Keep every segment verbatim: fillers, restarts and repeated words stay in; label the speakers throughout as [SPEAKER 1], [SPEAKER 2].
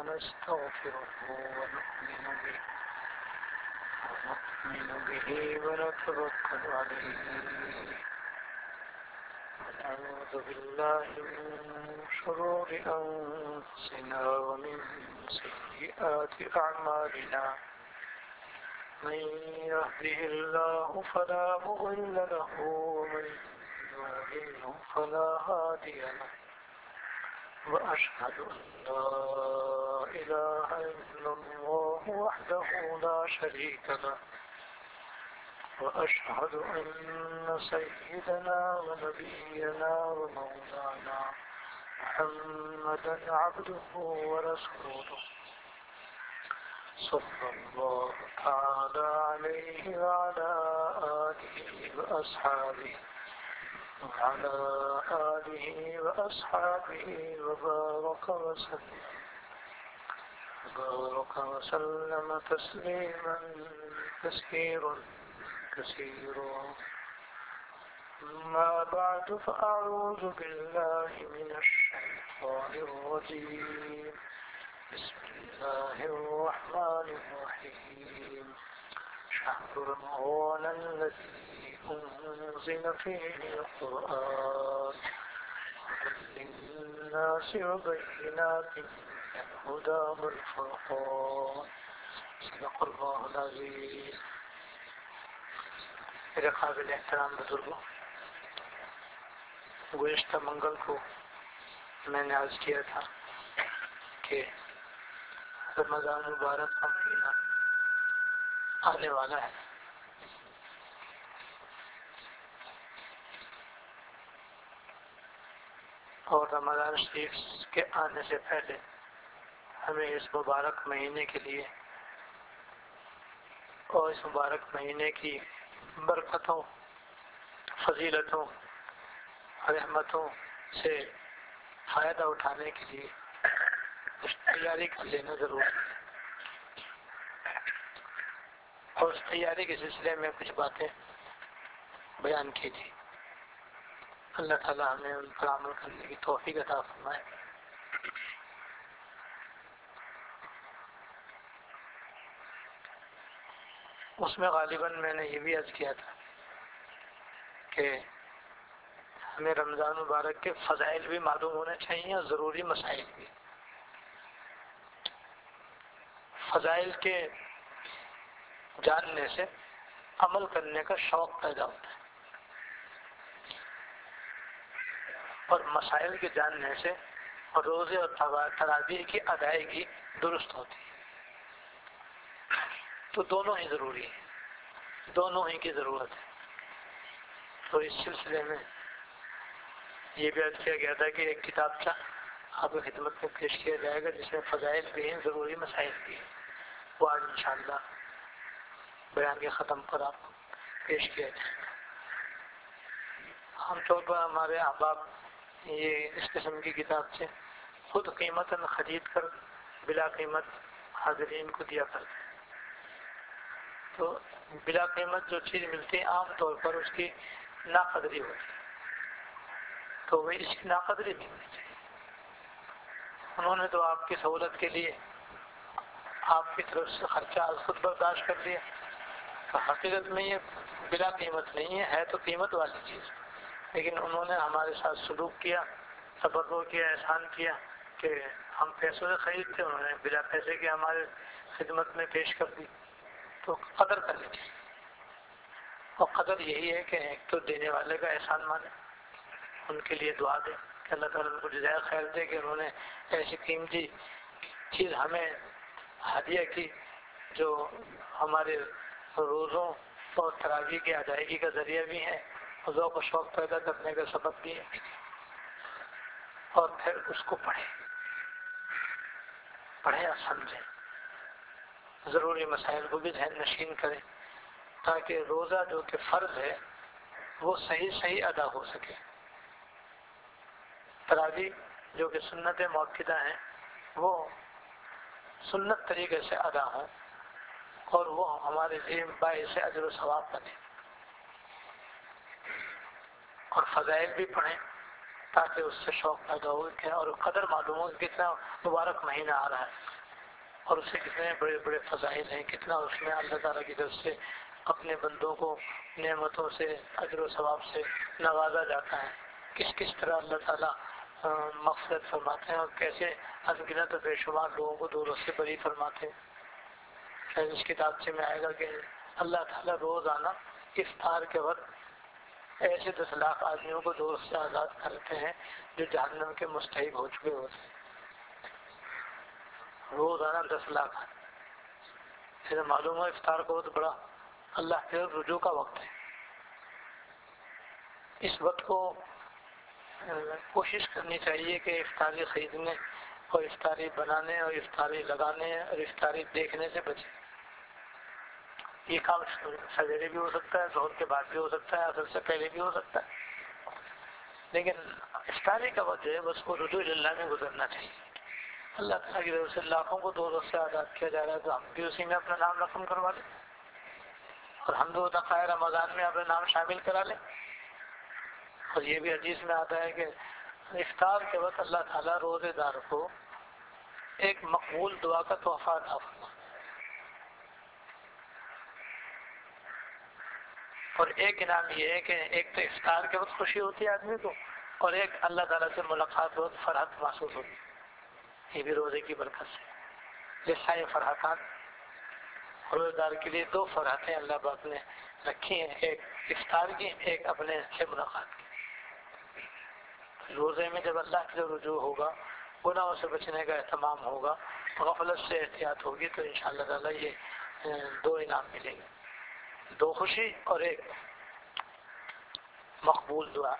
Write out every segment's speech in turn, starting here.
[SPEAKER 1] ونستغفره ونؤمن به ونؤمن به ونتوكل عليه ونعوذ بالله من شرور أنفسنا ومن سيئات أعمالنا من يهده الله فلا مضل له ومن يضلل فلا هادي له وأشهد أن لا إله إلا الله وحده لا شريك له وأشهد أن سيدنا ونبينا ومولانا محمدا عبده ورسوله صلى الله تعالى عليه وعلى آله وأصحابه وعلى آله وأصحابه وبارك وسلم وبارك وسلم تسليما كثيرا كثيرا أما بعد فأعوذ بالله من الشيطان الرجيم بسم الله الرحمن الرحيم شهر رمضان الذي أنزل فيه القرآن هدى للناس وبينات من الهدى والفرقان صدق الله العظيم. میرے قابل احترام بزرگوں، گزشتہ منگل کو میں نے عرض کیا تھا کہ رمضان مبارک کا مہینہ آنے والا ہے، اور رمضان شریف کے آنے سے پہلے ہمیں اس مبارک مہینے کے لیے اور اس مبارک مہینے کی برکتوں، فضیلتوں، رحمتوں سے فائدہ اٹھانے کے لیے کچھ تیاری کر لینا ضروری ہے، اور اس تیاری کے سلسلے میں کچھ باتیں بیان کی تھی. اللہ تعالیٰ ہمیں ان پر عمل کرنے کی توفیق عطا فرمائے. اس میں غالباً میں نے یہ بھی عرض کیا تھا کہ ہمیں رمضان مبارک کے فضائل بھی معلوم ہونے چاہیے اور ضروری مسائل بھی. فضائل کے جاننے سے عمل کرنے کا شوق پیدا ہوتا ہے، اور مسائل کے جاننے سے روزے اور تراویح کی ادائیگی درست ہوتی ہے. تو دونوں ہی ضروری ہیں، دونوں ہی کی ضرورت ہے. تو اس سلسلے میں یہ بھی عرض کیا گیا تھا کہ ایک کتاب کا آپ کی خدمت میں پیش کیا جائے گا جس میں فضائل بھی ہیں، ضروری مسائل بھی ہیں. وہ آج انشاءاللہ بیان کے ختم پر آپ کو پیش کیا جائے گا. عام طور پر ہمارے احباب یہ اس قسم کی کتاب سے خود قیمتاً خرید کر بلا قیمت حاضرین کو دیا کرتے ہیں. تو بلا قیمت جو چیز ملتی ہے عام طور پر اس کی ناقدری ہوتی ہے، تو وہ اس کی ناقدری نہیں ہونی چاہیے. انہوں نے تو آپ کی سہولت کے لیے آپ کی طرف سے خرچہ خود برداشت کر لیا. تو حقیقت میں یہ بلا قیمت نہیں ہے، ہے تو قیمت والی چیز، لیکن انہوں نے ہمارے ساتھ سلوک کیا، تبرع کیا، احسان کیا کہ ہم پیسوں سے خریدتے، انہوں نے بلا پیسے کے ہمارے خدمت میں پیش کر دی. تو قدر کرنی چاہیے، اور قدر یہی ہے کہ ایک تو دینے والے کا احسان مانے، ان کے لیے دعا دے کہ اللہ تعالیٰ ان کو جزائے خیر دے کہ انہوں نے ایسی قیمتی چیز ہمیں ہدیہ کی جو ہمارے روزوں اور تراویح کی ادائیگی کا ذریعہ بھی ہے، اور ذوق و شوق پیدا کرنے کا سبب بھی ہے. اور پھر اس کو پڑھیں پڑھیں اور سمجھیں، ضروری مسائل کو بھی ذہن نشین کریں تاکہ روزہ جو کہ فرض ہے وہ صحیح صحیح ادا ہو سکے. تراویح جو کہ سنت مؤکدہ ہیں وہ سنت طریقے سے ادا ہوں اور وہ ہمارے لیے باعث اجر و ثواب بنے. اور فضائل بھی پڑھیں تاکہ اس سے شوق پیدا ہو کہ اور قدر معلوم ہو کہ کتنا مبارک مہینہ آ رہا ہے اور اس سے کتنے بڑے بڑے فضائل ہیں، کتنا اس میں اللہ تعالیٰ کی طرف سے اپنے بندوں کو نعمتوں سے اجر و ثواب سے نوازا جاتا ہے، کس کس طرح اللہ تعالیٰ مغفرت فرماتے ہیں اور کیسے انگنت بے شمار لوگوں کو دور سے بری فرماتے ہیں۔ شاید اس کتاب سے میں آئے گا کہ اللہ تعالیٰ روزانہ افطار کے وقت ایسے دس لاکھ آدمیوں کو دور سے آزاد کرتے ہیں جو جہنم کے مستحق ہو چکے ہوتے ہیں، روزانہ دس لاکھ۔ پھر معلوم ہو افطار کو بہت بڑا اللہ کے رجوع کا وقت ہے۔ اس وقت کو کوشش کرنی چاہیے کہ افطاری خریدنے اور افطاری بنانے اور افطاری لگانے اور افطاری دیکھنے سے بچے۔ یہ کام سویرے بھی ہو سکتا ہے، ظہر کے بعد بھی ہو سکتا ہے، عصر سے پہلے بھی ہو سکتا ہے، لیکن افطاری کا وقت جو ہے بس کو رجوع اللہ میں گزرنا چاہیے۔ اللہ تعالیٰ کی طرف سے لاکھوں کو دو روز سے آزاد کیا جا رہا ہے تو ہم بھی اسی میں اپنا نام رقم کروا لیں اور حمد و ثنا رمضان میں اپنا نام شامل کرا لیں۔ اور یہ بھی حدیث میں آتا ہے کہ افطار کے وقت اللہ تعالیٰ روزے دار کو ایک مقبول دعا کا تحفہ عطا فرماتا ہے، اور ایک انعام یہ ہے کہ ایک تو افطار کے وقت خوشی ہوتی ہے آدمی کو، اور ایک اللہ تعالیٰ سے ملاقات ہو فرحت محسوس ہوتی ہے، یہ بھی روزے کی برکت سے۔ لسائے فرحتان، روزے دار کے لیے دو فرحتیں اللہ پاک نے رکھی ہیں، ایک افطار کی، ایک اپنے سے ملاقات کی۔ روزے میں جب اللہ کی رجوع ہوگا، گناہوں سے بچنے کا اہتمام ہوگا، غفلت سے احتیاط ہوگی، تو انشاءاللہ تعالیٰ یہ دو انعام ملیں گے، دو خوشی اور ایک مقبول دعا۔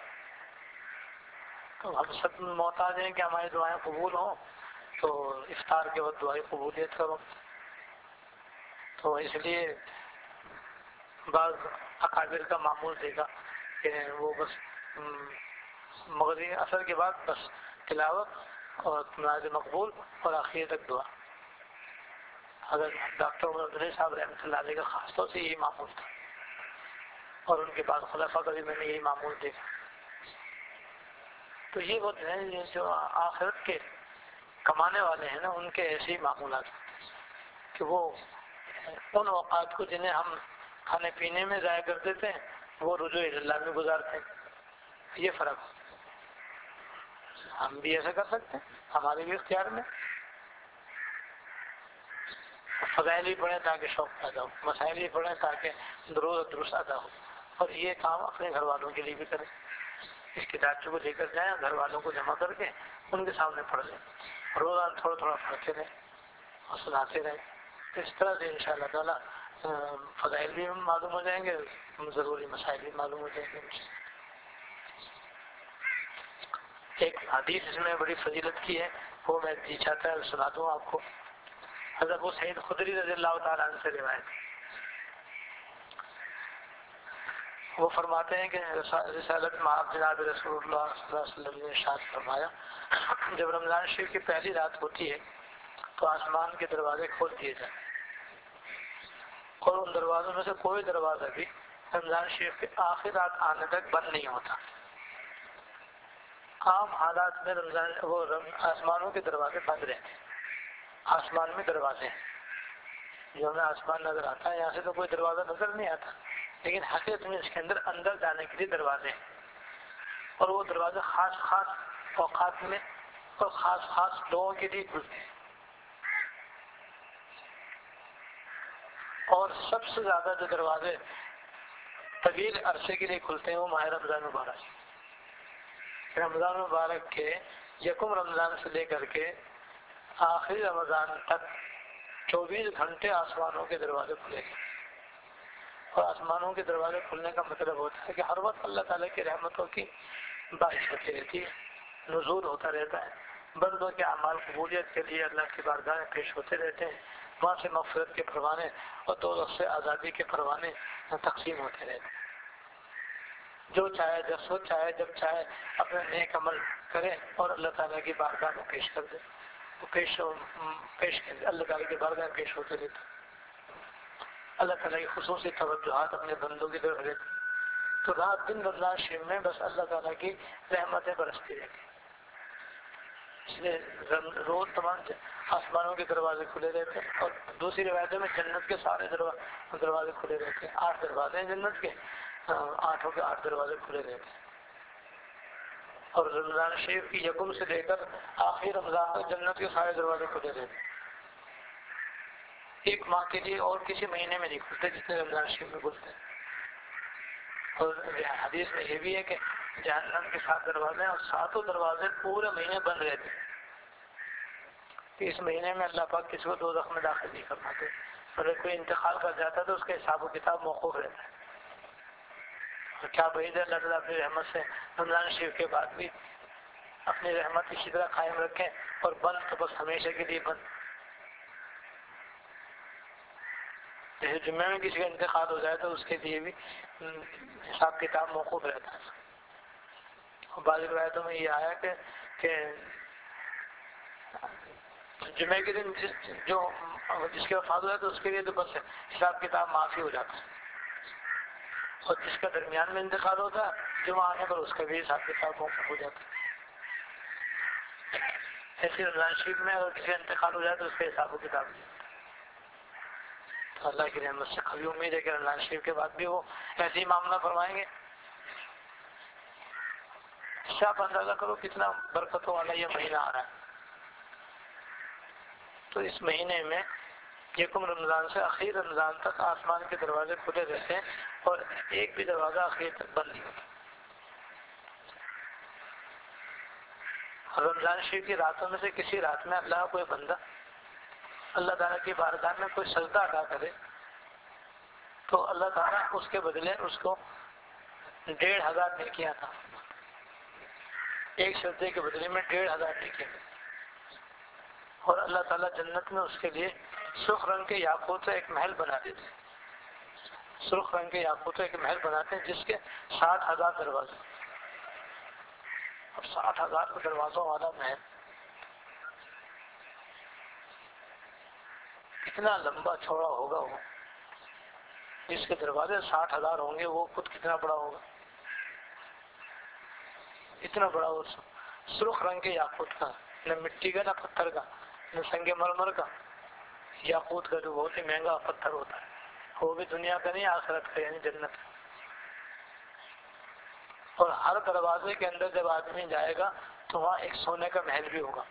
[SPEAKER 1] تو ہم سب محتاج ہیں کہ ہماری دعائیں قبول ہوں، تو افطار کے وقت دعائیں قبولیت کا وقت، تو اس لیے بعض اکابر کا معمول دیکھا کہ وہ بس مغربی اثر کے بعد بس تلاوت اور نماز مقبول اور آخر تک دعا۔ اگر ڈاکٹر عمر عبداللہ صاحب رحمۃ اللہ علیہ کا خاص طور سے یہی معمول تھا، اور ان کے بعد خلفاء کا بھی میں نے یہی معمول دیکھا۔ تو یہ وہ ہیں جو آخرت کے کمانے والے ہیں نا، ان کے ایسے ہی معمولات ہوتے ہیں کہ وہ ان اوقات کو جنہیں ہم کھانے پینے میں ضائع کر دیتے ہیں وہ رجوع اللہ میں گزارتے ہیں۔ یہ فرق ہے، ہم بھی ایسا کر سکتے ہیں، ہمارے بھی اختیار میں۔ فضائل بھی پڑھیں تاکہ شوق پیدا ہو، مسائل بھی پڑھیں تاکہ درست درست ادا ہو، اور یہ کام اپنے گھر والوں کے لیے بھی کریں۔ اس کتاب کو لے کر جائیں، گھر والوں کو جمع کر کے ان کے سامنے پڑھ لیں، روزانہ تھوڑا تھوڑا پڑھتے رہیں اور سناتے رہیں۔ تو اس طرح سے انشاءاللہ تعالیٰ فضائل بھی معلوم ہو جائیں گے، ضروری مسائل بھی معلوم ہو جائیں گے۔ ایک حدیث اس میں بڑی فضیلت کی ہے، وہ میں جی چاہتا ہے سنا دوں آپ کو۔ حضرت ابو سعید خدری رضی اللہ تعالیٰ عنہ سے روایت ہے، وہ فرماتے ہیں کہ رسالت مآب جناب رسول اللہ صلی اللہ علیہ وسلم نے ارشاد فرمایا، جب رمضان شریف کی پہلی رات ہوتی ہے تو آسمان کے دروازے کھول دیے جاتے ہیں، اور ان دروازوں میں سے کوئی دروازہ بھی رمضان شریف کے آخر رات آنے تک بند نہیں ہوتا۔ عام حالات میں رمضان وہ آسمانوں کے دروازے بند رہتے ہیں، آسمان میں دروازے ہیں، جو ہمیں آسمان نظر آتا ہے یہاں سے تو کوئی دروازہ نظر نہیں آتا، لیکن حقیقت میں اس کے اندر اندر جانے کے لیے دروازے ہیں، اور وہ دروازے خاص خاص اوقات میں اور خاص خاص لوگوں کے لیے کھلتے ہیں، اور سب سے زیادہ جو دروازے طویل عرصے کے لیے کھلتے ہیں وہ ماہ رمضان مبارک۔ رمضان مبارک کے یکم رمضان سے لے کر کے آخری رمضان تک چوبیس گھنٹے آسمانوں کے دروازے کھلے گئے، اور آسمانوں کے دروازے کھلنے کا مطلب ہوتا ہے کہ ہر وقت اللہ تعالیٰ کی رحمتوں کی بارش ہوتی رہتی ہے، نزول ہوتا رہتا ہے، بندوں کے اعمال قبولیت کے لیے اللہ کی بارگاہ میں پیش ہوتے رہتے ہیں، وہاں سے مغفرت کے پروانے اور دوزخ سے آزادی کے پروانے تقسیم ہوتے رہتے ہیں۔ جو چاہے جب سو چاہے جب چاہے اپنے نیک عمل کرے اور اللہ تعالیٰ کی بارگاہ میں پیش کر دے، وہ پیش پیش کر دے، اللہ تعالیٰ کی بارگاہ میں پیش ہوتے رہتے، اللہ تعالیٰ کی خصوصی توجہات اپنے بندوں کی طرف رہتے۔ تو رات دن رمضان شریف میں بس اللہ تعالیٰ کی رحمتیں برستی رہتی، اس لیے روز تمام آسمانوں کے دروازے کھلے رہتے ہیں، اور دوسری روایتوں میں جنت کے سارے دروازے کھلے رہتے ہیں، آٹھ دروازے ہیں جنت کے، آٹھوں کے آٹھ دروازے کھلے رہتے ہیں، اور رمضان شریف کی یکم سے لے کر آخری رمضان تک جنت کے سارے دروازے کھلے رہتے ہیں، ایک ماہ کے لیے اور کسی مہینے میں نہیں کھلتے جتنے رمضان شریف میں کھلتے ہیں۔ اور حدیث میں یہ بھی ہے کہ جہنم کے سات دروازے ہیں اور ساتوں دروازے پورے مہینے بند رہتے ہیں، کہ اس مہینے میں اللہ پاک کسی کو دوزخ میں داخل نہیں کرواتے، اگر کوئی انتقال کر جاتا ہے تو اس کا حساب و کتاب موقوف رہتا ہے۔ اور کیا بعید ہے اللہ تعالیٰ اپنی رحمت سے رمضان شریف کے بعد بھی اپنی رحمت اسی طرح قائم رکھیں، اور بند تو بس ہمیشہ کے لیے بند۔ جیسے جمعے میں کسی کا انتقال ہو جائے تو اس کے لیے بھی حساب کتاب موقوف رہتا ہے۔ اور بعض روایتوں میں یہ آیا کہ کہ جمعے کے دن جس جو جس کے وفات ہو جائے تو اس کے لیے تو بس حساب کتاب معافی ہو جاتا ہے، اور جس کا درمیان میں انتقال ہوتا ہے جمعہ آنے پر اس کا بھی حساب کتاب موقوف ہو جاتا ہے۔ ایسی رمضان شریف میں اگر کسی کا انتقال ہو جائے تو اس کا حساب و کتاب نہیں ہوتا۔ تو اللہ کی رحمت سے کبھی امید ہے کہ رمضان شریف کے بعد بھی وہ ایسے ہی معاملہ فرمائیں گے۔ اس سے آپ اندازہ کرو کتنا برکتوں والا یہ مہینہ آ رہا ہے۔ تو اس مہینے میں یکم رمضان سے اخیر رمضان تک آسمان کے دروازے کھلے رہتے ہیں، اور ایک بھی دروازہ اخیر تک بند نہیں ہوتا۔ رمضان شریف کی راتوں میں سے کسی رات میں اللہ کا کوئی بندہ اللہ تعالیٰ کی بارگاہ میں کوئی سجدہ ادا کرے تو اللہ تعالیٰ اس کے بدلے اس کو ڈیڑھ ہزار نیکیاں عطا فرماتا ہے، ایک سجدے کے بدلے میں ڈیڑھ ہزار نیکیاں، اور اللہ تعالیٰ جنت میں اس کے لیے سرخ رنگ کے یاقوت سے ایک محل بنا دیتے ہیں، سرخ رنگ کے یاقوت سے ایک محل بناتے ہیں جس کے ساٹھ ہزار دروازے، اور ساٹھ ہزار دروازوں والا محل کتنا لمبا چوڑا ہوگا، وہ جس کے دروازے ساٹھ ہزار ہوں گے وہ خود کتنا بڑا ہوگا، اتنا بڑا وہ سرخ رنگ کے یاقوت کا، نہ مٹی کا نہ پتھر کا نہ سنگ مرمر کا، یاقوت کا جو بہت ہی مہنگا پتھر ہوتا ہے، وہ بھی دنیا کا نہیں آخرت کا، یعنی جنت کا۔ اور ہر دروازے کے اندر جب آدمی جائے گا تو وہاں ایک سونے کا محل بھی ہوگا،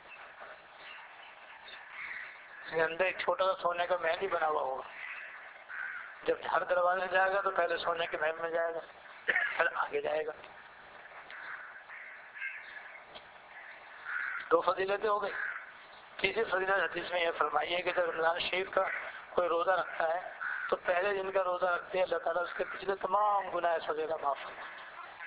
[SPEAKER 1] اندر ایک چھوٹا سا سونے کا محل ہی بنا ہوا ہوگا۔ جب ہر دروازے جائے گا تو پہلے سونے کے محل میں جائے گا، پھر آگے جائے گا۔ دو فضیلتیں ہو گئی۔ تیسری فضیلت حدیث میں یہ فرمائی ہے کہ جب رمضان شریف کا کوئی روزہ رکھتا ہے تو پہلے دن کا روزہ رکھتے ہیں اللہ تعالیٰ اس کے پچھلے تمام گناہ صغیرہ معاف فرماتا ہے،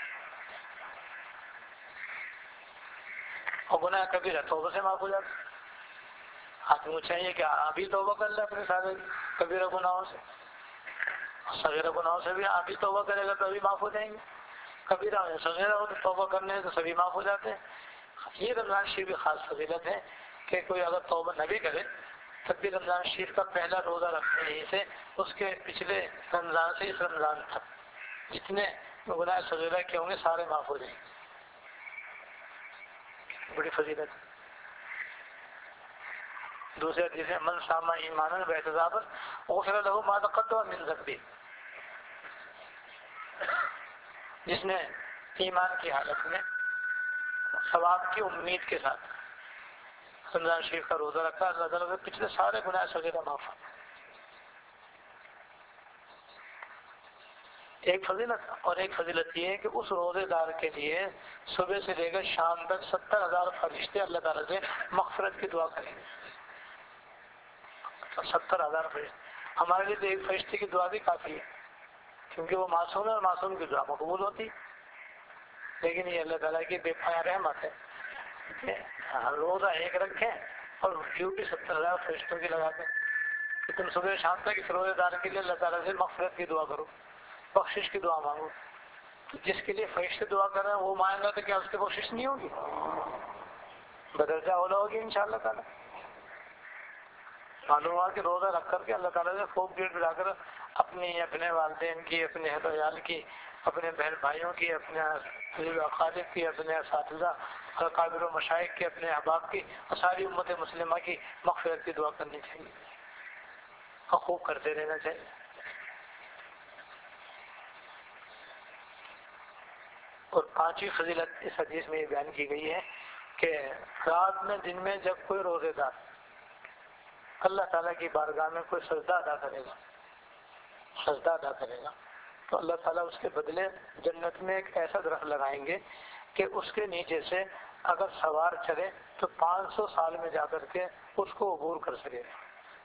[SPEAKER 1] اور گناہ کبیرہ توبہ سے معاف ہو جاتا ہے۔ آدمی کو چاہیے کہ ابھی توبہ کر لے اپنے سارے کبیرہ گناہوں سے، صغیرہ گناہوں سے بھی ابھی توبہ کرے گا تو ابھی معاف ہو جائیں گے، کبیرہ ہو صغیرہ ہو تو توبہ کرنے تو سبھی معاف ہو جاتے ہیں۔ یہ رمضان شریف کی خاص فضیلت ہے کہ کوئی اگر توبہ نہ بھی کرے تب بھی رمضان شریف کا پہلا روزہ رکھنے ہی سے اس کے پچھلے رمضان سے اس رمضان تک جتنے گناہ صغیرہ کے ہوں گے سارے معاف ہو جائیں گے، بڑی فضیلت ہے۔ دوسرے حدیث میں من صام ایمانا و احتسابا غفر له ما تقدم من ذنبه، جس نے ایمان کی حالت میں ثواب کی امید کے ساتھ رمضان شریف کا روزہ رکھا، اللہ تعالیٰ کے پچھلے سارے گناہ صغیرہ معاف۔ ایک فضیلت، اور ایک فضیلت یہ ہے کہ اس روزے دار کے لیے صبح سے لے کر شام تک ستر ہزار فرشتے اللہ تعالیٰ سے مغفرت کی دعا کریں گے، ستر ہزار فرشتے۔ ہمارے لیے تو ایک فرشتے کی دعا بھی کافی ہے کیونکہ وہ معصوم ہے اور معصوم کی دعا مقبول ہوتی، لیکن یہ اللہ تعالیٰ کی بے پناہ رحمت ہے کہ روزہ ایک رکھیں اور ڈیوٹی ستر ہزار فرشتوں کی لگا دیں کہ تم صبح شام تک اس روزے دار کے لیے اللہ تعالیٰ سے مغفرت کی دعا کرو، بخشش کی دعا مانگو۔ تو جس کے لیے فرشتے دعا کر رہے ہیں وہ مانگا تو کیا اس کی بخشش نہیں ہوگی؟ بدرجہ اولا ہوگی انشاءاللہ تعالیٰ۔ معلوم ہوا کہ روزہ رکھ کر کے اللہ تعالیٰ سے خوب بھیڑ بلا کر اپنی، اپنے والدین کی، اپنے اہل و عیال کی اپنے بہن بھائیوں کی، اپنے عزیز و اقارب کی، اپنے اساتذہ اکابر و مشائخ کی، اپنے احباب کی اور ساری امت مسلمہ کی مغفرت کی دعا کرنی چاہیے اور خوب کرتے رہنا چاہیے۔ اور پانچویں فضیلت اس حدیث میں یہ بیان کی گئی ہے کہ رات میں دن میں جب کوئی روزے دار اللہ تعالیٰ کی بارگاہ میں کوئی سجدہ ادا کرے گا سجدہ ادا کرے گا تو اللہ تعالیٰ اس کے بدلے جنت میں ایک ایسا درخت لگائیں گے کہ اس کے نیچے سے اگر سوار چلے تو پانچ سو سال میں جا کر کے اس کو عبور کر سکے گا۔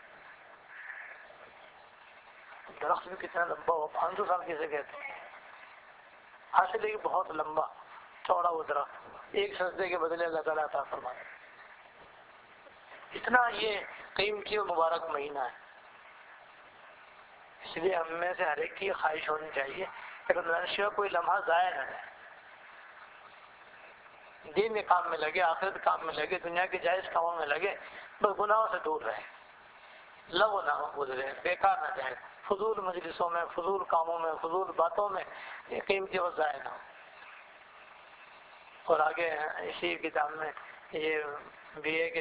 [SPEAKER 1] درخت بھی کتنا لمبا ہو، پانچ سو سال کیسے کہتے ہیں؟ حاصل ہے کہ بہت لمبا چوڑا وہ درخت ایک سجدے کے بدلے اللہ تعالیٰ عطا فرمائے۔ اتنا یہ قیمتی اور مبارک مہینہ ہے، اس لیے ہم میں سے ہر ایک کی خواہش ہونی چاہیے کہ رمضان شریف کوئی لمحہ ضائع نہ ہے، دین کے کام میں لگے، آخرت کام میں لگے، دنیا کے جائز کاموں میں لگے، بس گناہوں سے دور رہے، لغو نہ گزرے، بیکار نہ جائے، فضول مجلسوں میں، فضول کاموں میں، فضول باتوں میں یہ قیمتی وقت ضائع نہ ہو۔ اور آگے اسی کتاب میں یہ بھی ہے کہ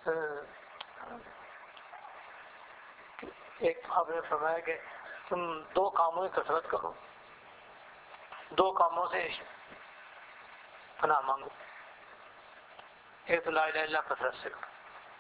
[SPEAKER 1] ایک آپ نے فرمایا کہ تم دو کاموں کی کثرت کرو، دو کاموں سے پناہ مانگو، ایک تو لا الہ الا اللہ کثرت سے کرو،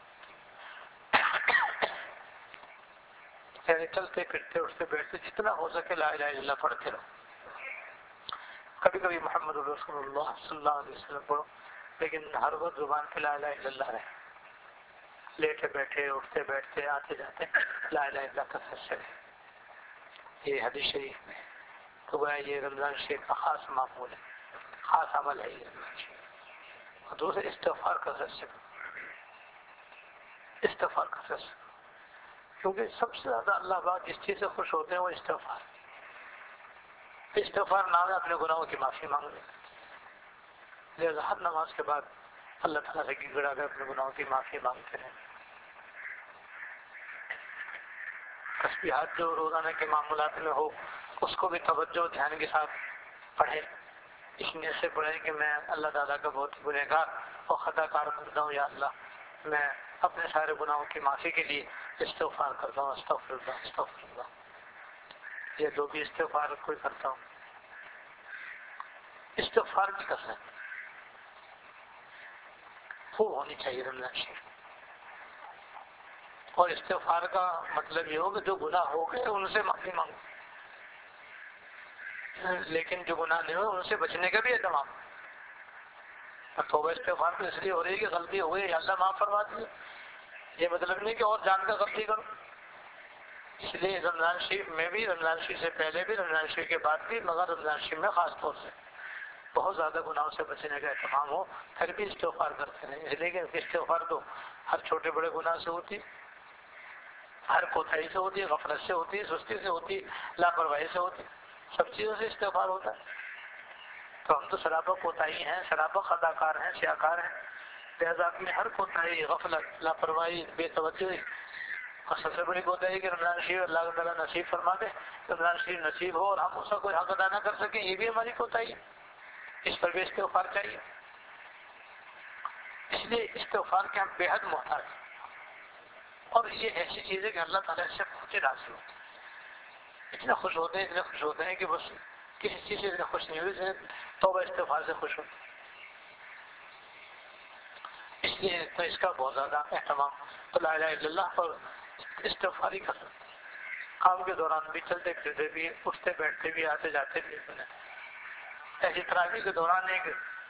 [SPEAKER 1] یعنی چلتے پھرتے اٹھتے بیٹھتے جتنا ہو سکے لا الہ الا اللہ پڑھتے رہو۔ کبھی کبھی محمد رسول اللہ صلی اللہ علیہ وسلم پڑھو، لیکن ہر وقت زبان پہ لا الہ الا اللہ رہے، لیٹے بیٹھے اٹھتے بیٹھتے آتے جاتے لا الہ الا اللہ کثرت سے رہے۔ یہ حدیث شریف میں تو گویا یہ رمضان شریف کا خاص معمول ہے، خاص عمل ہے یہ رمضان شریف۔ اور دوسرے استغفار کثرت سے استغفار کثرت سے، کیونکہ سب سے زیادہ اللہ پاک جس چیز سے خوش ہوتے ہیں وہ استغفار استغفار نام ہے اپنے گناہوں کی معافی مانگنے، لہذا ہر نماز کے بعد اللہ تعالیٰ سے گڑ گڑا کر اپنے گناہوں کی معافی مانگتے رہیں۔ تسبیحات جو روزانہ کے معمولات میں ہو اس کو بھی توجہ دھیان کے ساتھ پڑھے، اس نیت سے پڑھے کہ میں اللہ تعالیٰ کا بہت گنہگار اور خطا کار کرتا ہوں، یا اللہ میں اپنے سارے گناہوں کی معافی کے لیے استغفار کرتا ہوں، استغفر اللہ استغفر اللہ۔ یہ جو بھی استغفار کوئی کرتا ہوں، استغفار کی کثرت خوب ہونی چاہیے رمضان شریف۔ اور استغفار کا مطلب یہ ہو کہ جو گناہ ہو گئے ان سے معافی مانگو، لیکن جو گناہ نہیں ہوئے ان سے بچنے کا بھی اہتمام۔ توبہ استغفار تو اس لیے ہو رہی ہے کہ غلطی ہو گئی، اللہ معاف فرما دیجیے، یہ مطلب نہیں کہ اور جان کر غلطی کرو۔ اس لیے رمضان شریف میں بھی، رمضان شریف سے پہلے بھی، رمضان شریف کے بعد بھی، مگر رمضان شریف میں خاص طور سے بہت زیادہ گناہوں سے بچنے کا اہتمام ہو، پھر بھی استغفار کرتے رہیں۔ اس لیے کہ استغفار تو ہر چھوٹے بڑے گناہ سے ہوتی، ہر کوتاہی سے ہوتی، غفلت سے ہوتی، سستی سے ہوتی، لاپرواہی سے ہوتی، سب چیزوں سے استغفار ہوتا ہے۔ تو ہم تو سرابہ کوتاہی ہیں، سرابہ خطا کار ہیں، سیاکار ہیں، لہذا اپنے ہر کوتاہی، غفلت، لاپرواہی، بے توجہی اور سب سے بڑی کوتاہی کہ رمضان شریف اللہ تعالیٰ نصیب فرما دے، رمضان شریف نصیب ہو اور ہم اس کا کوئی حق ادا نہ کر سکیں، یہ بھی ہماری کوتاہی ہے، اس پر بھی استغفار چاہیے۔ اس لیے استغفار کے ہم بے حد محتاج ہیں، اور یہ ایسی چیز ہے کہ اللہ تعالیٰ اس سے بہت ہی راضی ہوتے ہیں، اتنے خوش ہوتے ہیں اتنے خوش ہوتے ہیں کہ بس کسی چیز سے اتنے خوش نہیں ہوتے، توبہ استغفار سے خوش ہوتے ہیں۔ اس لیے تو اس کا بہت زیادہ اہتمام تو لا الہ الا اللہ اور استغفاری کا کام کے دوران بھی، چلتے پھرتے بھی، اٹھتے بیٹھتے بھی، آتے جاتے بھی۔ ایسی تراویح کے دوران ایک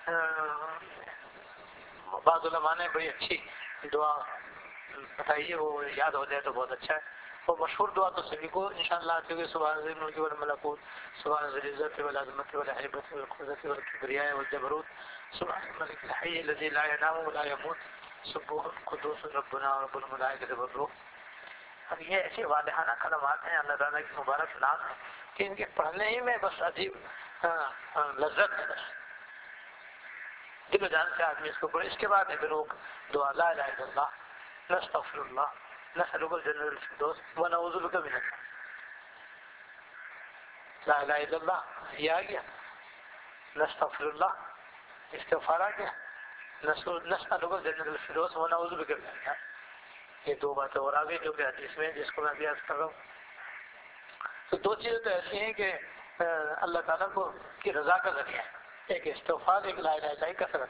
[SPEAKER 1] بعض علماء نے بڑی اچھی دعا بتائیے، وہ یاد ہو جائے تو بہت اچھا ہے۔ وہ مشہور دعا تو سبھی کو انشاءاللہ آتی ہوگی، سبحان ذی الملک والملکوت، سبحان ذی العزت والعظمت والہیبۃ والقدرۃ والکبریاء والجبروت، سبحان الملک الحی الذی لا ینام ولا یموت، سبوح القدوس ربنا رب الملائکۃ والروح۔ اور یہ ایسے واضحانہ کلمات ہیں، اللہ تعالیٰ کی مبارک نام ہے کہ ان کے پڑھنے ہی میں بس عجیب لذت ہے، بس دل و جان سے آدمی اس کو پڑھے۔ اس کے بعد ہے پھر وہ دعا لا الہ الا اللہ، نستغفر اللہ، نسألک الجنۃ الفردوس ونعوذ بک من النار۔ لا الہ الا اللہ یہ آ گیا، نستغفر اللہ استغفار آ گیا، نسألک الجنۃ الفردوس ونعوذ بک من النار، یہ دو باتیں اور آگے جو کہ حدیث میں جس کو میں بیان کر رہا ہوں۔ تو دو چیزیں تو ایسی ہیں کہ اللہ تعالیٰ کو کی رضا کا ذریعہ ہے، ایک استغفار، ایک لا الہ الا اللہ کثرت۔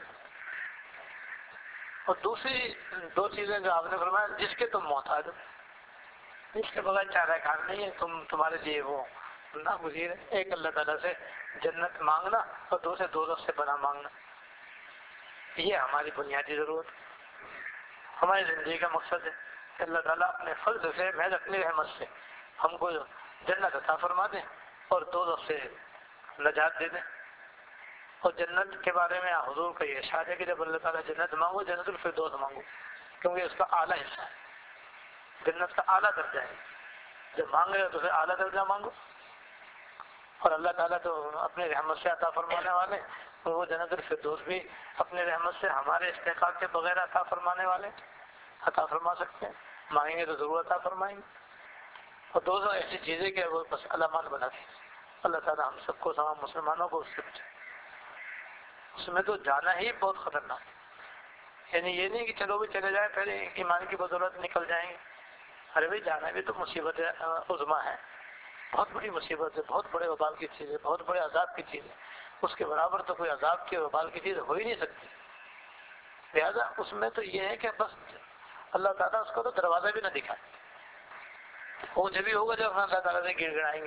[SPEAKER 1] اور دوسری دو چیزیں جو آپ نے فرمایا جس کے تم محتاج ہو، اس کے بغیر چارہ کار نہیں ہے، تم تمہارے لیے وہ ناگزیر ہے، ایک اللہ تعالیٰ سے جنت مانگنا اور دوسرے دوزخ سے پناہ مانگنا، یہ ہماری بنیادی ضرورت ہماری زندگی کا مقصد ہے کہ اللہ تعالیٰ اپنے فضل سے محض اپنی رحمت سے ہم کو جنت عطا فرما دیں اور دوزخ سے نجات دے دیں۔ اور جنت کے بارے میں حضور کا یہ ارشاد ہے کہ جب اللہ تعالیٰ جنت مانگو جنت الفردوس مانگو، کیونکہ اس کا اعلیٰ حصہ ہے، جنت کا اعلیٰ درجہ ہے، جب مانگ رہے ہو تو پھر اعلیٰ درجہ مانگو۔ اور اللہ تعالیٰ تو اپنی رحمت سے عطا فرمانے والے، وہ جنت الفردوس بھی اپنی رحمت سے ہمارے استحقاق کے بغیر عطا فرمانے والے، عطا فرما سکتے ہیں، مانگیں گے تو ضرور عطا فرمائیں گے۔ اور دو ایسی چیزیں کہ وہ بس علامات بناتی ہیں۔ اللہ تعالیٰ ہم سب کو تمام مسلمانوں کو اس سے بچائے۔ اس میں تو جانا ہی بہت خطرناک ہے، یعنی یہ نہیں کہ چلو بھی چلے جائیں پہلے ایمان کی بدولت نکل جائیں گے، ارے بھائی جانا بھی تو مصیبت عظمیٰ ہے، بہت بڑی مصیبت ہے، بہت بڑے وبال کی چیز ہے، بہت بڑے عذاب کی چیز ہے، اس کے برابر تو کوئی عذاب کے وبال کی چیز ہو ہی نہیں سکتی۔ لہذا اس میں تو یہ ہے کہ بس اللہ تعالیٰ اس کو تو دروازہ بھی نہ دکھائے، وہ جب بھی ہوگا جب ہم اللہ تعالیٰ سے گڑ گڑائیں گے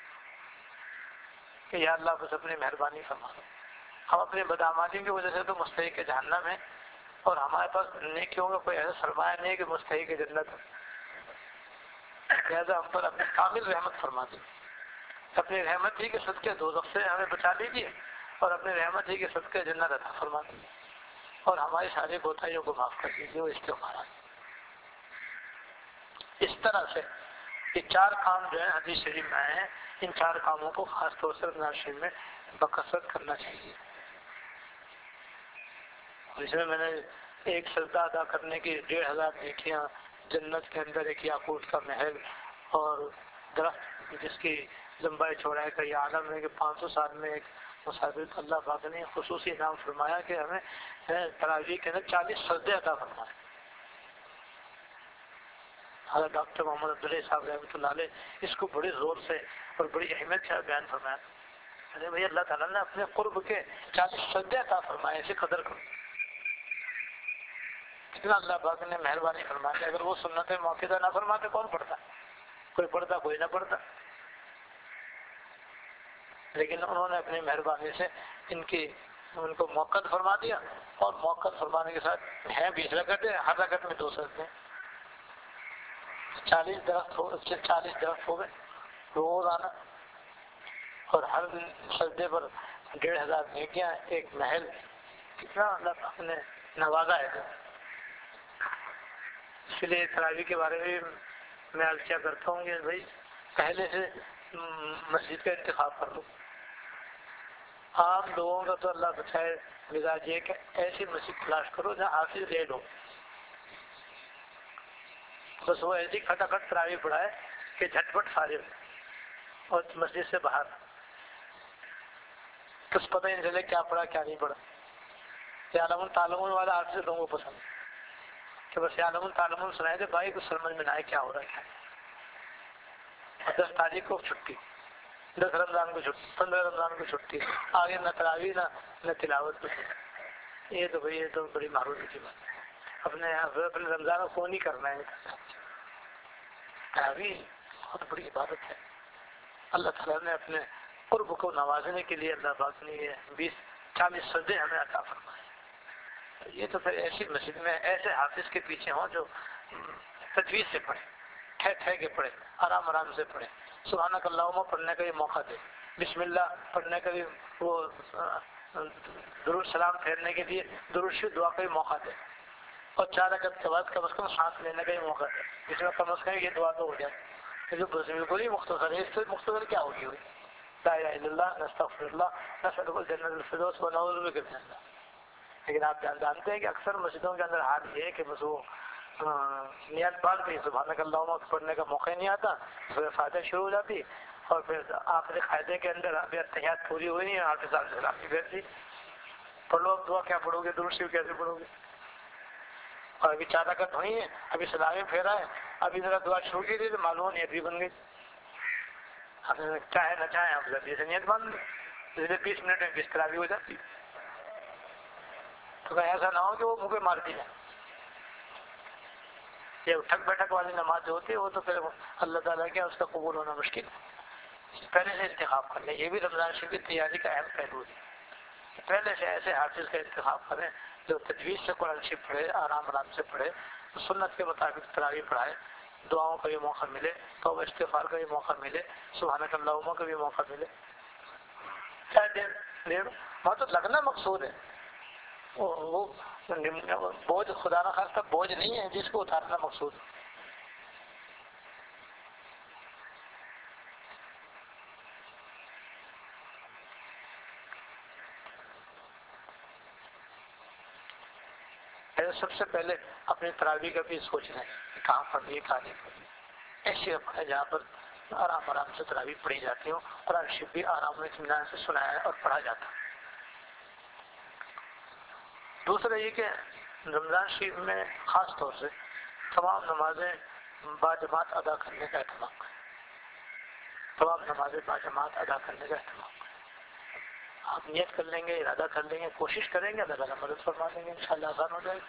[SPEAKER 1] کہ یا اللہ بس اپنی مہربانی فرما دو، ہم اپنے بدعمالی کی وجہ سے تو مستحق جہنم ہے، اور ہمارے پاس نیکیوں کا کوئی ایسا سرمایہ نہیں ہے کہ مستحق جنت ہے، لہٰذا ہم پر اپنی کامل رحمت فرما دی، اپنی رحمت ہی کے صدقے دوزخ سے ہمیں بچا لیجیے، اور اپنی رحمت ہی کے صدقے جنت عطا فرما دیجیے، اور ہماری ساری کوتاہیوں کو معاف کر دیجیے، وہ استغفار۔ اس طرح سے یہ چار کام جو ہیں حدیث شریف میں آئے ہیں، ان چار کاموں کو خاص طور سے رمضان شریف میں بکثرت کرنا چاہیے۔ اور اس میں میں نے ایک سجدہ ادا کرنے کی ڈیڑھ ہزار نیکیاں، جنت کے اندر ایک یاقوت کا محل، اور درخت جس کی لمبائی چوڑائی کا یہ عالم ہے کہ پانچ سو سال میں ایک مسافر، اللہ پاک نے خصوصی انعام فرمایا کہ ہمیں تراویح کے اندر چالیس سجدے عطا فرمائے۔ حضرت ڈاکٹر محمد عبداللہ صاحب رحمۃ اللہ علیہ اس کو بڑے زور سے اور بڑی اہمیت سے بیان فرمایا، ارے بھائی اللہ تعالیٰ نے اپنے قرب کے چالیس سجدے عطا فرمائے، اسے قدر کرو، کتنا اللہ پاک نے مہربانی فرمائی۔ اگر وہ سنت موقع نہ فرماتے کون پڑھتا؟ کوئی پڑھتا، کوئی نہ پڑھتا، لیکن انہوں نے اپنی مہربانی سے ان کی ان کو موقع فرما دیا، اور موقع فرمانے کے ساتھ ہیں بیس رکعتیں، ہر رکعت میں دو سجدے، چالیس درخت ہو چالیس درخت ہو گئے روز آنا، اور ہر سجدے پر ڈیڑھ ہزار نیکیاں، ایک محل، کتنا اللہ پاک نے نوازا ہے۔ اس لیے تراویح کے بارے میں میں عرض کیا کرتا ہوں کہ بھائی پہلے سے مسجد کا انتخاب کر لو۔ عام لوگوں کا تو اللہ بچائے مزاج یہ کہ ایسی مسجد تلاش کرو جہاں حافظ ریڈ ہو، بس وہ ایسی کھٹاکھٹ تراویح پڑھائے کہ جھٹ پٹ فارغ اور مسجد سے باہر، کچھ پتہ ہی نہیں چلے کیا پڑھا کیا نہیں پڑھا۔ یعلمون تعلمون والا آپ سے لوگوں کو پسند کہ بس یعلمون تعلمون سنائے تھے، بھائی کچھ سمجھ میں نہ آئے کیا ہو رہا ہے۔ اور دس تاریخ کو چھٹی، دس رمضان کو چھٹی، پندرہ رمضان کو چھٹی، آگے نہ تراویح نہ نہ تلاوت کو چھٹی، یہ تو بھائی یہ تو بڑی معروفی کی بات ہے۔ اپنے اپنے رمضان کو نہیں کرنا ہے، تراویح بہت بڑی عبادت ہے۔ اللہ تعالیٰ نے اپنے قرب کو نوازنے کے لیے اللہ پاک نے یہ بیس چالیس سجدے ہمیں عطا فرمائے۔ یہ تو پھر ایسی مسجد میں ایسے حافظ کے پیچھے ہوں جو تجویز سے پڑھے، ٹھہ ٹھہ کے پڑھے، آرام آرام سے پڑھے، سبحانک اللہم پڑھنے کا یہ موقع دے، بسم اللہ پڑھنے کا بھی، وہ درود سلام پھیرنے کے لیے درود شریف دعا کا بھی موقع دے، اور چار رکعت کے بعد کم از کم سانس لینے کا بھی موقع دے، جس میں کم از کم یہ دعا تو ہو جائے، جو بالکل ہی مختصر ہے۔ اس سے مختصر کیا ہوگی ہوئی؟ لا الہ الا اللہ، نستغفر اللہ، نسألک الجنۃ الفردوس ونعوذ بک من النار۔ لیکن آپ جانتے ہیں کہ اکثر مسجدوں کے اندر حال یہ ہے کہ بس وہ نیت پاک بھی سبحانک اللہم پڑھنے کا موقع نہیں آتا، پھر فاتحہ شروع ہو جاتی، اور پھر آخری قاعدے کے اندر ابھی اتحیات پوری ہوئی نہیں ہے، آپ کے ساتھ سلامی پھیر دی، پڑھو اب دعا کیا پڑھو گے، درود شریف کیسے پڑھو گے؟ اور ابھی چار رکعت ہوئی ہیں، ابھی سلامی پھیرا ہے، ابھی ذرا دعا شروع کی تھی تو معلوم نیت بھی بن گئی، اب چاہے نہ چاہے اب جلدی سے نیت بن گئی، بیس منٹ میں بیس طرح بھی ہو جاتی، تو کہیں ایسا نہ ہو کہ وہ منہ پہ مار دی جائے۔ یہ اٹھک بیٹھک والی نماز جو ہوتی ہے وہ تو پھر اللہ تعالیٰ کے اس کا قبول ہونا مشکل ہے، پہلے سے انتخاب کر لیں، یہ بھی رمضان شریف کی تیاری کا اہم پہلو ہے، پہلے سے ایسے حافظ کا انتخاب کریں جو تجویز سے قرآن شریف پڑھے، آرام آرام سے پڑھے، سنت کے مطابق تراویح پڑھائے، دعاؤں کا بھی موقع ملے، توبہ استغفار کا بھی موقع ملے، سبحانک اللہم کا بھی موقع ملے، چاہے دیر دیر وہاں تو لگنا مقصود ہے، وہ بوجھ خدا نہ خاصہ بوجھ نہیں ہے جس کو اتارنا مقصود ہے۔ سب سے پہلے اپنی تراویح کا بھی سوچ رہے ہیں کہاں پڑھ لیے کہاں نہیں پڑھ لیے، ایسی جگہ جہاں پر آرام آرام سے تراویح پڑھی جاتی ہوں، قرآن شریف بھی آرام و اطمینان سے سنایا اور پڑھا جاتا۔ دوسرا یہ کہ رمضان شریف میں خاص طور سے تمام نمازیں باجماعت ادا کرنے کا اہتمام کریں، تمام نمازیں باجماعت ادا کرنے کا اہتمام کریں۔ آپ نیت کر لیں گے، ارادہ کر لیں گے، کوشش کریں گے، اللہ تعالیٰ مدد فرما دیں گے، انشاءاللہ آسان ہو جائے گا۔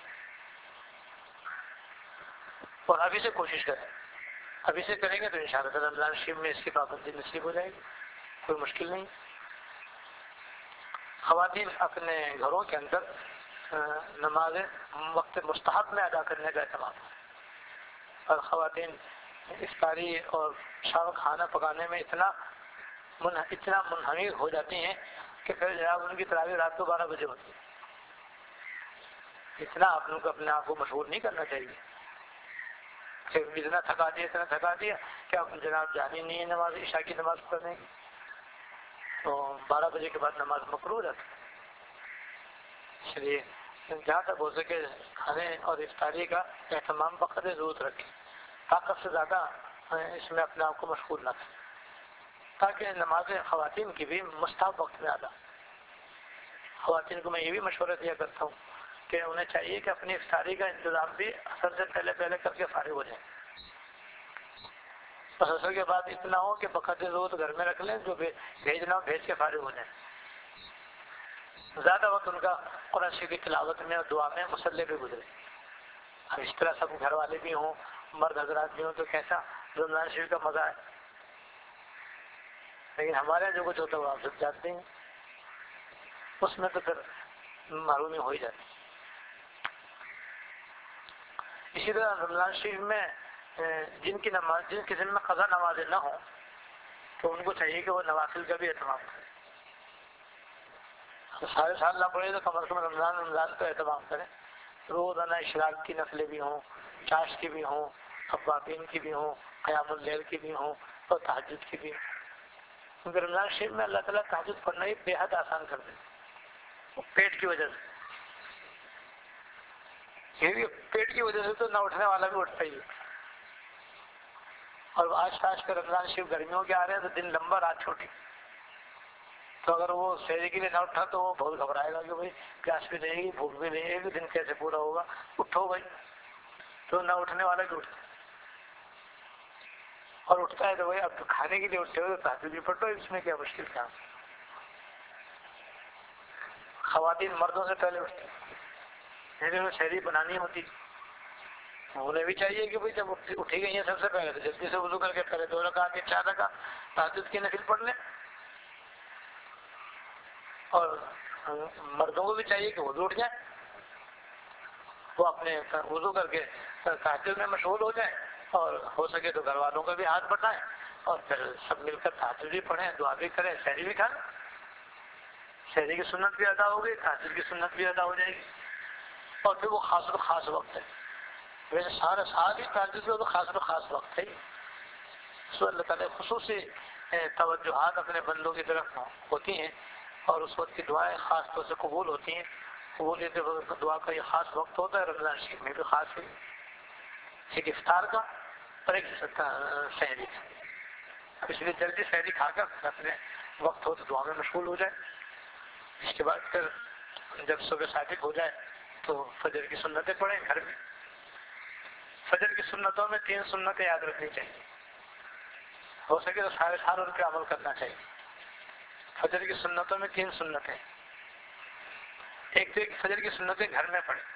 [SPEAKER 1] اور ابھی سے کوشش کریں، ابھی سے کریں گے تو انشاءاللہ رمضان شریف میں اس کی پابندی نصیب ہو جائے گی، کوئی مشکل نہیں۔ خواتین اپنے گھروں کے اندر نمازیں وقت مستحب میں ادا کرنے کا اہتمام کریں، اور خواتین افطاری اور شام کھانا پکانے میں اتنا من اتنا منہمک ہو جاتی ہیں کہ پھر جناب ان کی تراویح رات کو بارہ بجے ہوتی ہے۔ اتنا آپ لوگ کو اپنے آپ کو مشغول نہیں کرنا چاہیے کہ اتنا تھکا دیا اتنا تھکا دیا کہ آپ جناب جانی نہیں ہے نماز عشاء کی نماز پڑھنے کی، تو بارہ بجے کے بعد نماز مکروہ ہو جاتی ہے۔ اس لیے جہاں تک ہو سکے کھانے اور افطاری کا اہتمام بقدر ضرورت رکھیں، طاقت سے زیادہ اس میں اپنے آپ کو مشغول نہ کریں، تاکہ نمازیں خواتین کی بھی مستحب وقت میں ادا۔ خواتین کو میں یہ بھی مشورہ دیا کرتا ہوں کہ انہیں چاہیے کہ اپنی افطاری کا انتظام بھی اثر سے پہلے پہلے کر کے فارغ ہو جائیں، بس اثر کے بعد اتنا ہو کہ بقدر ضرورت گھر میں رکھ لیں، جو بھیجنا ہو بھیج کے فارغ ہو جائیں، زیادہ وقت ان کا قرآن شریف کی تلاوت میں اور دعا میں مصلی پہ گزرے۔ اب اس طرح سب گھر والے بھی ہوں، مرد حضرات بھی ہوں، تو کیسا رمضان شریف کا مزہ ہے، لیکن ہمارے یہاں جو کچھ ہوتا ہے وہ آپ سب جانتے ہیں، اس میں تو پھر محرومی ہو ہی جاتی۔ اسی طرح رمضان شریف میں جن کی نماز جن قسم میں قضا نمازیں نہ ہوں تو ان کو چاہیے کہ وہ نوافل کا بھی اہتمام کریں، سارے سال نہ پڑے تو کم از کم رمضان رمضان کا اہتمام کریں، روزانہ اشراق کی نفلیں بھی ہوں، چاش کی بھی ہوں، اوابین کی بھی ہوں، قیام اللیل کی بھی ہوں، اور تہجد کی بھی ہوں، کیونکہ رمضان شریف میں اللہ تعالیٰ تہجد پڑھنا ہی بے حد آسان کر دے، پیٹ کی وجہ سے، پیٹ کی وجہ سے تو نہ اٹھنے والا بھی اٹھتا ہی ہے، اور آج خاص کر رمضان شریف گرمیوں کے آ رہے ہیں تو دن لمبا رات چھوٹی، تو اگر وہ سحری کے لیے نہ اٹھا تو وہ بہت گھبرائے گا کہ بھائی پیاس بھی نہیں گی، بھوک بھی نہیں ہے، دن کیسے پورا ہوگا، اٹھو بھائی، تو نہ اٹھنے والا بھی اٹھتا، اور اٹھتا ہے تو بھائی اب کھانے کے لیے اٹھتے ہو تو تہجد بھی پڑھو، اس میں کیا مشکل کیا۔ خواتین مردوں سے پہلے اٹھتی ہیں، انہیں سحری بنانی ہوتی، انہیں بھی چاہیے کہ بھائی جب اٹھی گئی ہیں سب سے پہلے تو جلدی سے وضو کر کے پہلے دو رکعت یا چار رکعت تہجد کی نفل پڑھ لیں، اور مردوں کو بھی چاہیے کہ وضو اٹھ جائیں، وہ اپنے وضو کر کے تہجد میں مشغول ہو جائیں، اور ہو سکے تو گھر والوں کا بھی ہاتھ بٹائیں، اور پھر سب مل کر تہجد بھی پڑھیں، دعا بھی کریں، سحری بھی کھائیں، سحری کی سنت بھی ادا ہو گئی، تہجد کی سنت بھی ادا ہو جائے گی، اور پھر وہ خاص و خاص وقت ہے، ویسے سارے سال ہی تہجد میں تو خاص و خاص وقت ہے، سو اللہ تعالیٰ خصوصی توجہات اپنے بندوں کی طرف ہوتی ہیں، اور اس وقت کی دعائیں خاص طور سے قبول ہوتی ہیں، قبولیت دعا کا یہ خاص وقت ہوتا ہے، رمضان شریف میں بھی خاص ہے، ایک افطار کا اور ایک سحری کا، اس لیے جلدی سحری کھا کر اپنے وقت ہو تو دعا میں مشغول ہو جائے. اس کے بعد پھر جب صبح صادق ہو جائے تو فجر کی سنتیں پڑھیں گھر میں. فجر کی سنتوں میں تین سنتیں یاد رکھنی چاہیے. ہو سکے تو سارے سال ان پہ عمل کرنا چاہیے. فجر کی سنتوں میں تین سنتیں. ایک تو ایک فجر کی سنتیں گھر میں پڑھیں.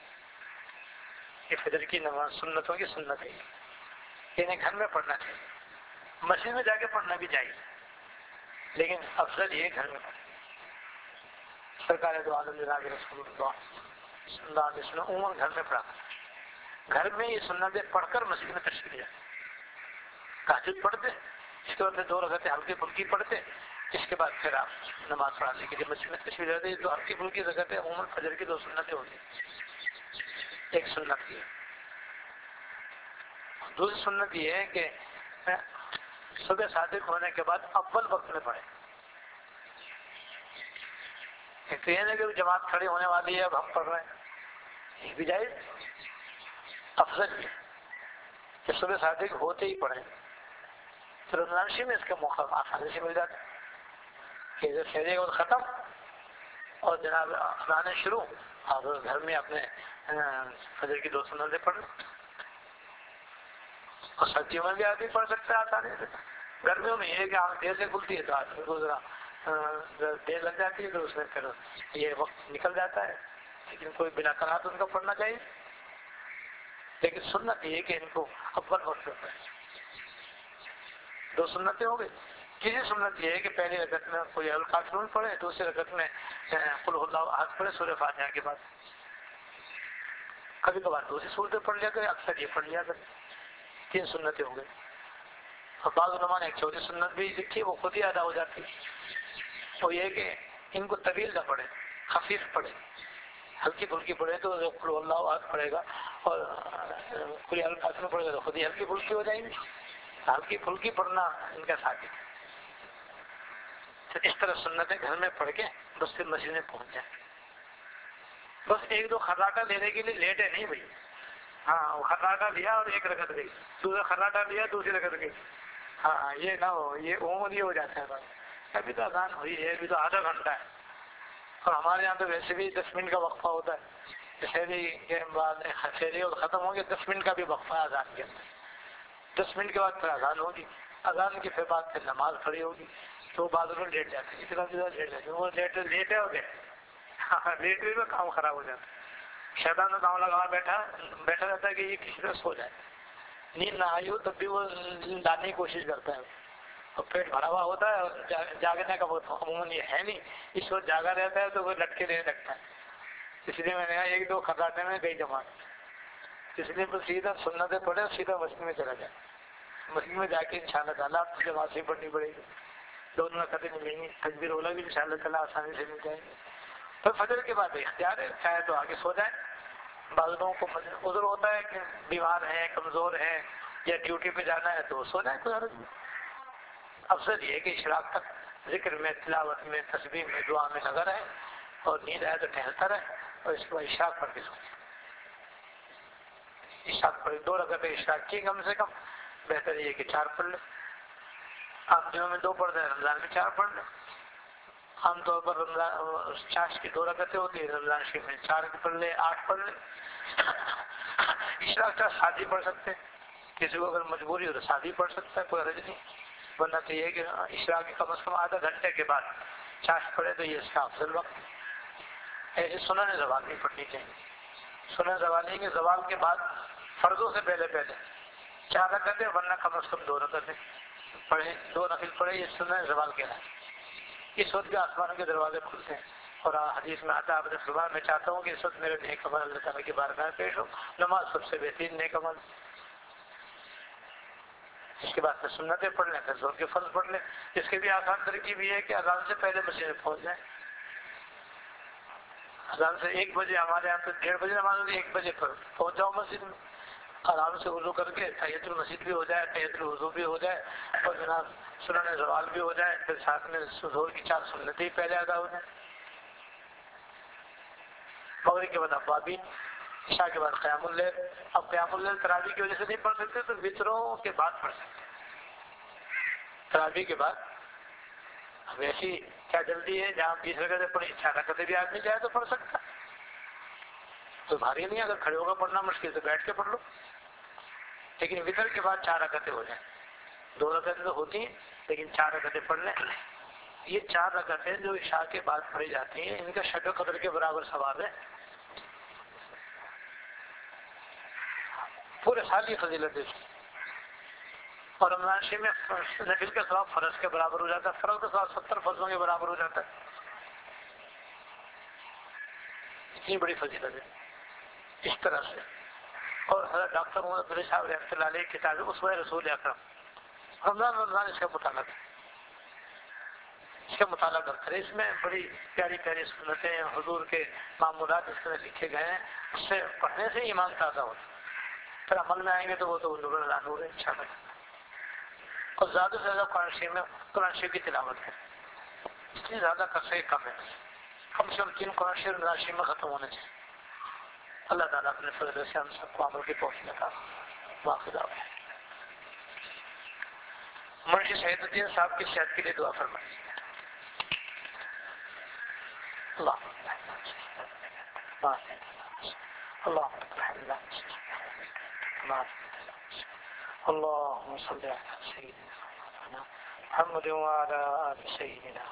[SPEAKER 1] یہ فجر کی نماز سنتوں کی سنت ہے، انہیں گھر میں پڑھنا چاہیے. مسجد میں جا کے پڑھنا بھی چاہیے لیکن افضل یہ گھر میں پڑھیں. سرکار دو عالم جناب رسول اللہ صلی اللہ علیہ وسلم عمر گھر میں پڑھا. گھر میں یہ سنتیں پڑھ کر مسجد میں تشریف لے جاتے. تہجد پڑھتے، اس کے بعد دو رکعتیں ہلکی پھلکی پڑھتے، اس کے بعد پھر آپ نماز پڑھانے کے لیے مسجد میں تشریف لے جاتے. جو ہلکی پھلکی رکعتیں عموماً فجر کی دو سنتیں ہوتی ہیں. ایک سنت یہ. دوسری سنت یہ ہے کہ صبح صادق ہونے کے بعد اول وقت میں پڑھیں. ایک تو یہ نہیں کہ جماعت کھڑی ہونے والی ہے اب ہم پڑھ رہے ہیں، یہ بھی جائز. افضل یہ کہ صبح صادق ہوتے ہی پڑھیں. تو رمضان میں اس کا موقع آسانی سے مل جاتا ہے کہ جب شہری وقت ختم اور جناب اذانیں شروع، آپ گھر میں اپنے فجر کی دو سنتیں پڑھ لیں. اور سردیوں میں بھی آدمی پڑھ سکتا ہے آسانی سے. گرمیوں میں یہ ہے کہ آنکھ دیر سے کھلتی ہے تو آدمی کو ذرا دیر لگ جاتی ہے تو اس میں پھر یہ وقت نکل جاتا ہے. لیکن کوئی بلا قرات ان کا پڑھنا چاہیے. لیکن سنت یہ ہے کہ ان کو اول وقت میں پڑھیں. دو سنتیں ہو گئی. کسی سنت یہ ہے کہ پہلی رکعت میں کوئی الکافرون پڑھے، دوسری رکعت میں قل هو اللہ احد پڑھے سورہ فاتحہ کے بعد. کبھی کبھار دوسری صورتیں پڑھ لیا کرے، اکثر یہ پڑھ لیا کرے. تین سنتیں ہو گئی. اور بعض علماء نے ایک چوتھی سنت بھی لکھی، وہ خود ہی ادا ہو جاتی. وہ یہ کہ ان کو طویل نہ پڑھے، خفیف پڑھے. ہلکی پھلکی پڑھے تو قل هو اللہ احد پڑھے گا اور کوئی الکافرون پڑھے گا تو خود ہی ہلکی پھلکی ہو جائیں گی. ہلکی پھلکی پڑھنا ان کا ساتھ ہے. تو اس طرح سنتیں گھر میں پڑھ کے بس پھر مسجد میں پہنچ جائیں. بس ایک دو خراٹہ لینے کے لیے لیٹ ہے نہیں بھائی. ہاں وہ خراٹہ لیا اور ایک رکعت گئی، دوسرا خراٹہ لیا دوسری رکعت گئی. ہاں یہ نہ ہو، یہ عموماً یہ ہو جاتا ہے. بس ابھی تو اذان ہوئی ہے، ابھی تو آدھا گھنٹہ ہے. اور ہمارے یہاں تو ویسے بھی دس منٹ کا وقفہ ہوتا ہے. شہری کے بعد شہری اور ختم ہو گیا، دس منٹ کا بھی وقفہ ہے اذان کے اندر. دس منٹ کے بعد پھر اذان ہوگی، اذان کے پھر بعد پھر نماز کھڑی ہوگی. تو بعد میں لیٹ جاتے ہیں، اتنا زیادہ لیٹ جاتے ہیں. وہ لیٹ لیٹ ہو گئے. ہاں لیٹ میں کام خراب ہو جاتا ہے. شیطان تو کام لگا بیٹھا بیٹھا رہتا ہے کہ یہ کسی طرح سو جائے. نیند نہ آئی ہو تب بھی وہ لانے کی کوشش کرتا ہے. اور پیٹ بھرا ہوا ہوتا ہے اور جاگنے کا وقت عموماً یہ ہے نہیں، اس وقت جاگا رہتا ہے تو وہ لٹکے رہنے لگتا ہے. اس لیے میں نے کہا ایک دو خطاطے میں گئی جماعت. اس لیے تو سیدھا سنتیں پڑھے سیدھا مسجد میں چلا جائے. مسجد میں جا کے انشاءاللہ تعالیٰ آپ کو جماعت سے پڑھنی پڑے گی. دونوں رکعتیں ملیں گی، تکبیر اولا بھی انشاءاللہ تعالیٰ آسانی سے مل جائیں گے. تو فجر کے بعد اختیار ہے، چاہے تو آگے سو جائیں. بعض لوگوں کو عذر ہوتا ہے کہ بیمار ہیں، کمزور ہیں یا ڈیوٹی پہ جانا ہے تو سو جائیں، کوئی حرج نہیں. افضل یہ ہے کہ اشراق تک ذکر میں، تلاوت میں، تسبیح میں، دعا میں لگا رہے اور نیند آئے تو ٹہلتا رہے اور اس کے بعد اشراق پڑھ کے سو جائیں. اشراق پڑھ دو رکعتیں اشراق کی کم سے کم، بہتر یہ کہ چار پڑھ لیں. آپ دنوں میں دو پڑھتے ہیں، رمضان میں چار پڑھ لیں. عام طور پر رمضان چاش کی دو رکعتیں ہوتی ہیں، رمضان شریف میں چار پڑھ لیں، آٹھ پڑھ لیں. اشراق کا ساتھ ہی پڑھ سکتے ہیں. کسی کو اگر مجبوری ہو تو ساتھ ہی پڑھ سکتا ہے، کوئی حرج نہیں. ورنہ تو یہ کہ اشراق کے کم از کم آدھا گھنٹے کے بعد چاش پڑھے تو یہ اس کا افضل وقت. ایسے سنن زوال نہیں پڑھنی چاہیے. سنن زوال نہیں کہ زوال کے بعد فرضوں سے پہلے پہلے چار رکعتیں، ورنہ کم از کم دو رکعتیں پڑھے، دو نفل پڑھے. یہ سنن زوال کے ہے. اس وقت کے آسمانوں کے دروازے کھلتے ہیں اور حدیث میں آتا ہے، آپ نے فرمایا میں چاہتا ہوں کہ اس وقت میرے نیک عمل اللہ تعالیٰ کی بارگاہ میں پیش ہو. نماز سب سے بہترین نیک عمل. اس کے بعد پھر سنتیں پڑھ لیں، پھر ظہر کے فرض پڑھ لیں. اس کے بھی آسان طریقے بھی ہے کہ اذان سے پہلے مسجد میں پہنچ جائیں. اذان سے ایک بجے، ہمارے یہاں تو ڈیڑھ بجے نماز ہوتی ہے، ایک بجے پر پہنچ جاؤ مسجد میں. آرام سے وضو کر کے تحیۃ المسجد بھی ہو جائے، تحیۃ الوضو بھی ہو جائے اور جناب سنن زوال بھی ہو جائے. پھر ساتھ میں ظہر کی چار سنتیں پہلے ادا ہو جائیں. مغرب کے بعد ابوابین، عشاء کے بعد قیام اللیل. اب قیام اللیل تراویح کی وجہ سے نہیں پڑھ سکتے تو وطروں کے بعد پڑھ سکتے. تراویح کے بعد اب ایسی کیا جلدی ہے، جہاں بیس رکعتیں پڑھی چار رکعتیں بھی آدمی جائے تو پڑھ سکتا، تو بھاری نہیں، اگر کھڑے ہو کر پڑھنا مشکل تو بیٹھ کے پڑھ لو، لیکن وطر کے بعد چار رکعتیں ہو جائیں، دو رکعتیں تو ہوتی ہیں لیکن چار رکعتیں پڑھ لیں۔ یہ چار رکعتیں جو عشاء کے بعد پڑھی جاتی ہیں ان کا شب قدر کے برابر ثواب ہے، پورے سال کی فضیلت ہے۔ اور رمضان شریف میں نفل کا ثواب فرض کے برابر ہو جاتا ہے، فرض کا ثواب ستر فرضوں کے برابر ہو جاتا ہے، اتنی بڑی فضیلت ہے اس طرح سے۔ اور حضرت ڈاکٹر محمد علی صاحب رحمۃ اللہ علیہ کتاب اسوہ رسول اکرم، رمضان رمضان اس کا مطالعہ کریں، اس کا مطالعہ کرتے ہیں، اس میں بڑی پیاری پیاری سنتیں حضور کے معمولات اس میں لکھے گئے ہیں، اس سے پڑھنے سے ایمان تازہ ہوتا ہے، پھر عمل میں آئیں گے تو وہ تو نور اللہ نور ہے انشاءاللہ۔ اور زیادہ سے زیادہ قرآن شریف میں قرآن شریف کی تلاوت ہے، جتنی زیادہ کر سکے کم ہے، کم سے کم تین قرآن شریف رمضان شریف میں ختم ہونے چاہیے۔ اللہ تعالیٰ اپنے فضل سے ہم سب کو عمل کی توفیق عطا فرمائے۔ واقعہ ہے منشی شہید الدین صاحب کی صحت کے لیے دعا فرمائیے۔ اللہ اللهم اللهم صل على سيدنا محمد وعلى آل سيدنا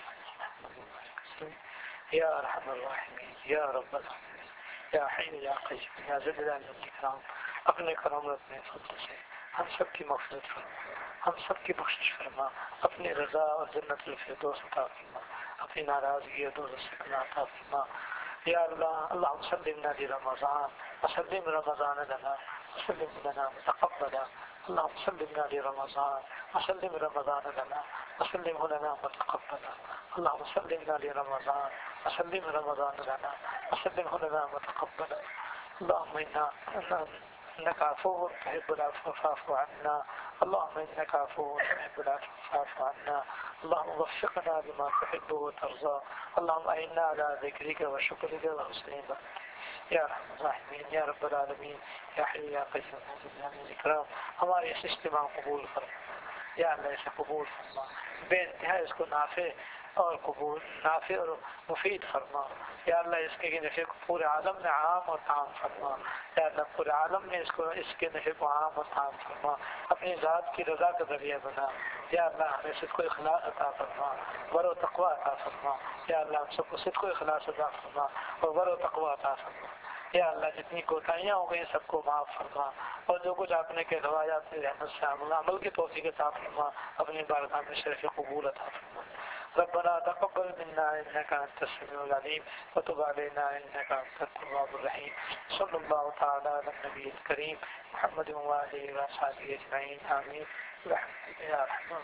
[SPEAKER 1] يا أرحم الراحمين يا رب العالمين يا حي يا قيوم يا ذا الجلال والإكرام، اپنے کرم اور اپنے فضل سے ہم سب کی مغفرت فرما، ہم سب کی بخشش فرما، اپنی رضا اور جنت الفردوس عطا فرما، اپنی ناراضگی اور دوزخ سے پناہ عطا فرما۔ یا اللہ اللہم سلمنا لرمضان وسلم رمضان لنا وسلم لنا متقبلا، اللہم سلمنا لرمضان وسلم رمضان لنا وسلم لنا متقبلا، اللہم سلمنا لرمضان وسلم رمضان لنا وسلم لنا متقبلا، اللہم انك عفو تحب العفو فاعف عنا، اللهم انك عفو تحب العفو فاعف عنا، اللهم وفقنا لما تحب وترضى، اللهم اعنا على ذكرك وشكرك وحسن عبادتك یا رحم الراحمین یا رب العالمین یا حی یا قیوم یا ذا الجلال والاکرام۔ ہمارے اس اجتماع قبول فرما یا اللہ، اسے قبول فرما، بے انتہا اس کو نافع اور قبول نافع اور مفید فرما یا اللہ، اس کے نفع کو پورے عالم میں عام اور عام فرما یا اللہ، پورے عالم میں اس کو اس کے نفع کو عام اور عام فرما، اپنی ذات کی رضا کا ذریعہ بنا یا اللہ، ہمیں صدق و اخلاص عطا فرما، ور و تقوی عطا فرما یا اللہ، ہم سب کو صدق و اخلاص عطا فرما اور ور و تقوی عطا فرما یا اللہ، جتنی کوتاہیاں ہو گئی سب کو معاف فرما، اور جو کچھ آپ نے کہلوایا اپنی رحمت سے عمل کی توفیق عطا فرما، اپنی بارگاہ میں شرف قبول عطا فرما۔ ربنا تقبل منا انك انت السميع العليم وتب علينا انك انت التواب الرحيم، صلى الله تعالى على النبي الكريم محمد وآله وصحبه اجمعين، آمين برحمتك يا رحمن۔